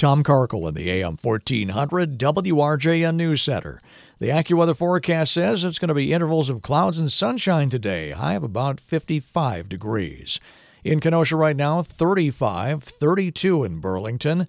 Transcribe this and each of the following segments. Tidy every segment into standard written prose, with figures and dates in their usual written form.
Tom Karkel in the AM 1400 WRJN News Center. The AccuWeather forecast says it's going to be intervals of clouds and sunshine today, high of about 55 degrees. In Kenosha right now, 35, 32 in Burlington,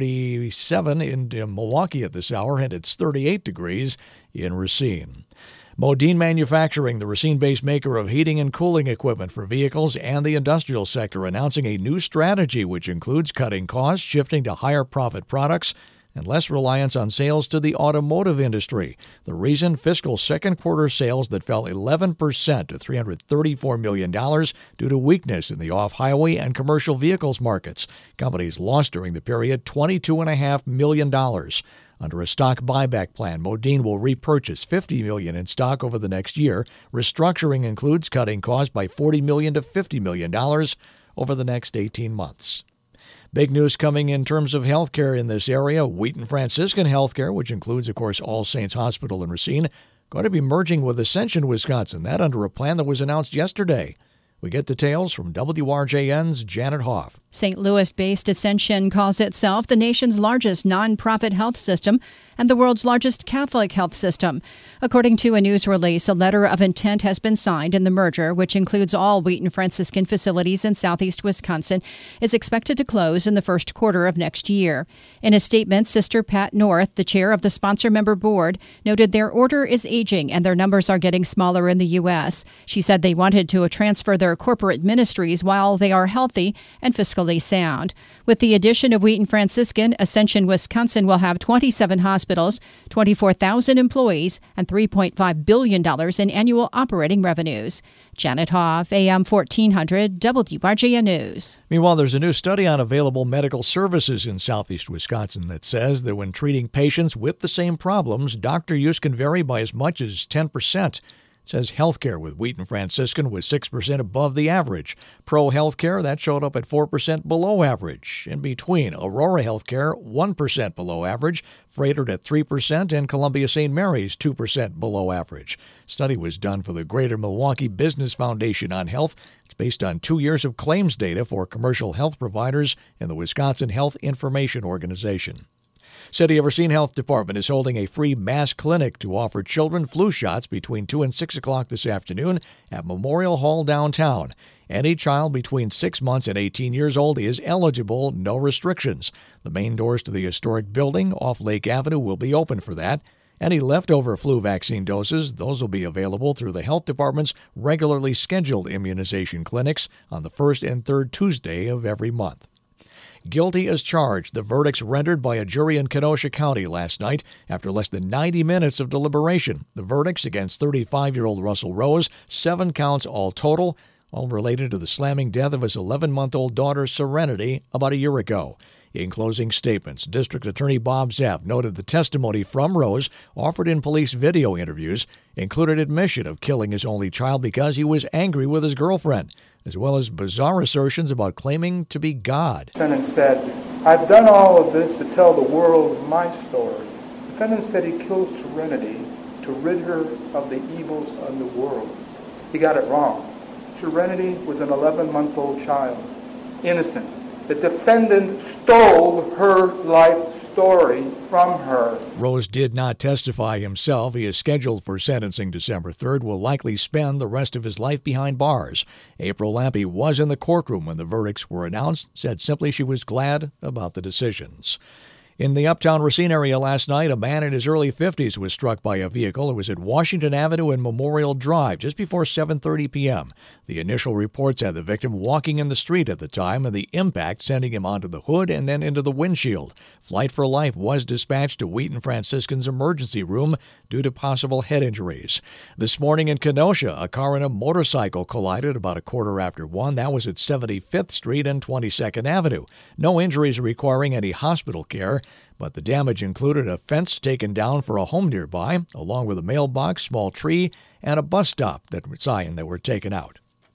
37 in Milwaukee at this hour, and it's 38 degrees in Racine. Modine Manufacturing, the Racine-based maker of heating and cooling equipment for vehicles and the industrial sector, announcing a new strategy which includes cutting costs, shifting to higher profit products, and less reliance on sales to the automotive industry. The reason, fiscal second quarter sales that fell 11% to $334 million due to weakness in the off-highway and commercial vehicles markets. Companies lost during the period $22.5 million. Under a stock buyback plan, Modine will repurchase $50 million in stock over the next year. Restructuring includes cutting costs by $40 million to $50 million over the next 18 months. Big news coming in terms of healthcare in this area. Wheaton Franciscan Healthcare, which includes, of course, All Saints Hospital in Racine, going to be merging with Ascension Wisconsin. That under a plan that was announced yesterday. We get details from WRJN's Janet Hoff. St. Louis-based Ascension calls itself the nation's largest nonprofit health system and the world's largest Catholic health system. According to a news release, a letter of intent has been signed in the merger, which includes all Wheaton Franciscan facilities in southeast Wisconsin, is expected to close in the first quarter of next year. In a statement, Sister Pat North, the chair of the sponsor member board, noted their order is aging and their numbers are getting smaller in the U.S. She said they wanted to transfer their corporate ministries while they are healthy and fiscally sound. With the addition of Wheaton Franciscan, Ascension Wisconsin will have 27 hospitals, 24,000 employees, and $3.5 billion in annual operating revenues. Janet Hoff, AM 1400, WRJN News. Meanwhile, there's a new study on available medical services in southeast Wisconsin that says that when treating patients with the same problems, doctor use can vary by as much as 10%. It says healthcare with Wheaton Franciscan was 6% above the average. Pro Healthcare, that showed up at 4% below average. In between, Aurora Healthcare, 1% below average, Freighted at 3%, and Columbia St. Mary's, 2% below average. Study was done for the Greater Milwaukee Business Foundation on Health. It's based on 2 years of claims data for commercial health providers and the Wisconsin Health Information Organization. City of Racine Health Department is holding a free mass clinic to offer children flu shots between 2 and 6 o'clock this afternoon at Memorial Hall downtown. Any child between 6 months and 18 years old is eligible, no restrictions. The main doors to the historic building off Lake Avenue will be open for that. Any leftover flu vaccine doses, those will be available through the health department's regularly scheduled immunization clinics on the first and third Tuesday of every month. Guilty as charged, the verdicts rendered by a jury in Kenosha County last night after less than 90 minutes of deliberation. The verdicts against 35-year-old Russell Rose, 7 counts all total, all related to the slamming death of his 11-month-old daughter, Serenity, about a year ago. In closing statements, District Attorney Bob Zapp noted the testimony from Rose, offered in police video interviews, included admission of killing his only child because he was angry with his girlfriend, as well as bizarre assertions about claiming to be God. The defendant said, "I've done all of this to tell the world my story." The defendant said he killed Serenity to rid her of the evils of the world. He got it wrong. Serenity was an 11-month-old child, innocent. The defendant stole her life story from her. Rose did not testify himself. He is scheduled for sentencing December 3rd, will likely spend the rest of his life behind bars. April Lampe was in the courtroom when the verdicts were announced, said simply she was glad about the decisions. In the uptown Racine area last night, a man in his early 50s was struck by a vehicle. It was at Washington Avenue and Memorial Drive just before 7:30 p.m. The initial reports had the victim walking in the street at the time and the impact sending him onto the hood and then into the windshield. Flight for Life was dispatched to Wheaton Franciscan's emergency room due to possible head injuries. This morning in Kenosha, a car and a motorcycle collided about 1:15. That was at 75th Street and 22nd Avenue. No injuries requiring any hospital care, but the damage included a fence taken down for a home nearby, along with a mailbox, small tree, and a bus stop sign that were taken out.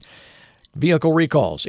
Vehicle recalls,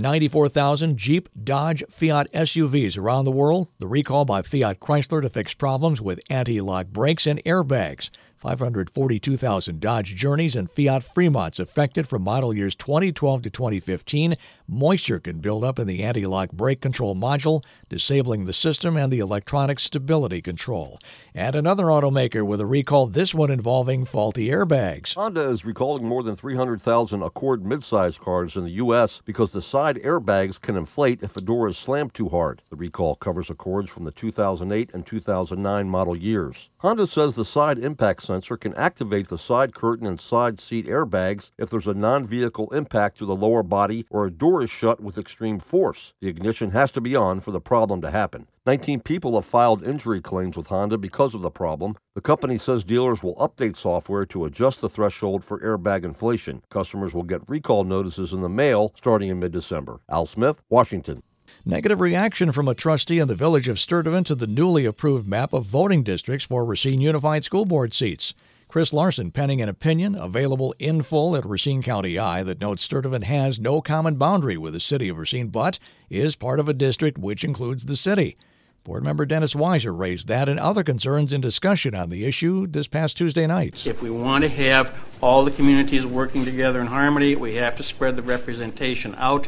894,000 Jeep, Dodge, Fiat SUVs around the world. The recall by Fiat Chrysler to fix problems with anti-lock brakes and airbags. 542,000 Dodge Journeys and Fiat Fremonts affected from model years 2012 to 2015. Moisture can build up in the anti-lock brake control module, disabling the system and the electronic stability control. And another automaker with a recall, this one involving faulty airbags. Honda is recalling more than 300,000 Accord midsize cars in the U.S. because the side airbags can inflate if a door is slammed too hard. The recall covers Accords from the 2008 and 2009 model years. Honda says the side impact sensor can activate the side curtain and side seat airbags if there's a non-vehicle impact to the lower body or a door is shut with extreme force. The ignition has to be on for the problem to happen. 19 people have filed injury claims with Honda because of the problem. The company says dealers will update software to adjust the threshold for airbag inflation. Customers will get recall notices in the mail starting in mid-December. Al Smith, Washington. Negative reaction from a trustee in the village of Sturtevant to the newly approved map of voting districts for Racine Unified School Board seats. Chris Larson penning an opinion available in full at Racine County Eye that notes Sturtevant has no common boundary with the city of Racine, but is part of a district which includes the city. Board member Dennis Weiser raised that and other concerns in discussion on the issue this past Tuesday night. If we want to have all the communities working together in harmony, we have to spread the representation out.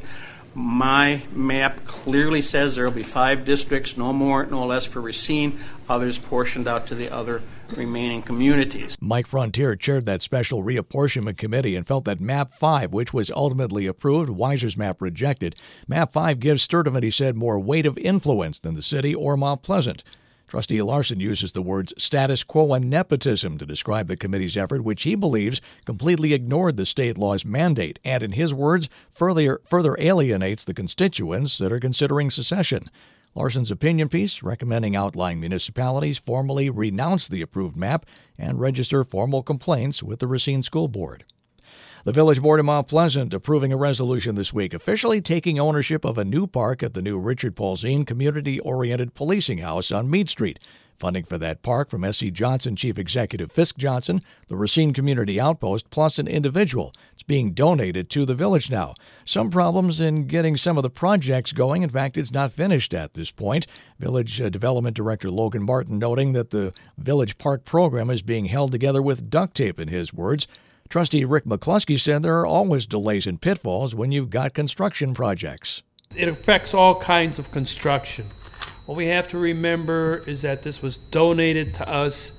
My map clearly says there will be 5 districts, no more, no less for Racine, others portioned out to the other remaining communities. Mike Frontier chaired that special reapportionment committee and felt that Map 5, which was ultimately approved, Weiser's map rejected. Map 5 gives Sturtevant, he said, more weight of influence than the city or Mount Pleasant. Trustee Larson uses the words status quo and nepotism to describe the committee's effort, which he believes completely ignored the state law's mandate and, in his words, further alienates the constituents that are considering secession. Larson's opinion piece recommending outlying municipalities formally renounce the approved map and register formal complaints with the Racine School Board. The Village Board of Mount Pleasant approving a resolution this week, officially taking ownership of a new park at the new Richard Paulzine Community-Oriented Policing House on Meade Street. Funding for that park from S.C. Johnson Chief Executive Fisk Johnson, the Racine Community Outpost, plus an individual. It's being donated to the village now. Some problems in getting some of the projects going. In fact, it's not finished at this point. Village Development Director Logan Martin noting that the Village Park program is being held together with duct tape, in his words. Trustee Rick McCluskey said there are always delays and pitfalls when you've got construction projects. It affects all kinds of construction. What we have to remember is that this was donated to us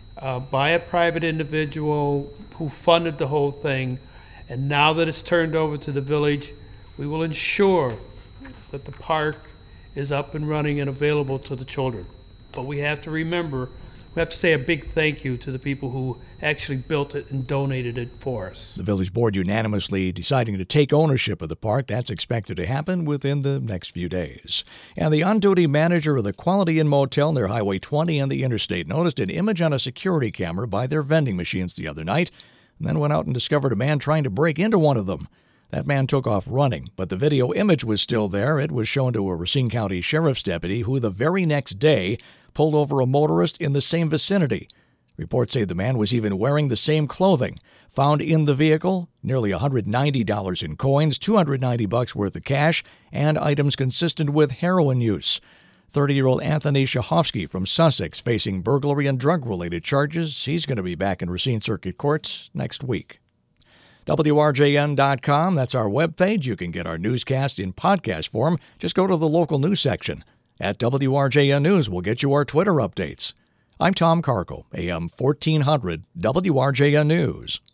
by a private individual who funded the whole thing, and now that it's turned over to the village, we will ensure that the park is up and running and available to the children. But we have to remember, we have to say a big thank you to the people who actually built it and donated it for us. The village board unanimously deciding to take ownership of the park. That's expected to happen within the next few days. And the on-duty manager of the Quality Inn Motel near Highway 20 and the interstate noticed an image on a security camera by their vending machines the other night, and then went out and discovered a man trying to break into one of them. That man took off running, but the video image was still there. It was shown to a Racine County Sheriff's deputy who the very next day pulled over a motorist in the same vicinity. Reports say the man was even wearing the same clothing. Found in the vehicle, nearly $190 in coins, $290 worth of cash, and items consistent with heroin use. 30-year-old Anthony Shahofsky from Sussex facing burglary and drug-related charges. He's going to be back in Racine Circuit Court next week. WRJN.com, that's our webpage. You can get our newscast in podcast form. Just go to the local news section. At WRJN News, we'll get you our Twitter updates. I'm Tom Carco, AM 1400 WRJN News.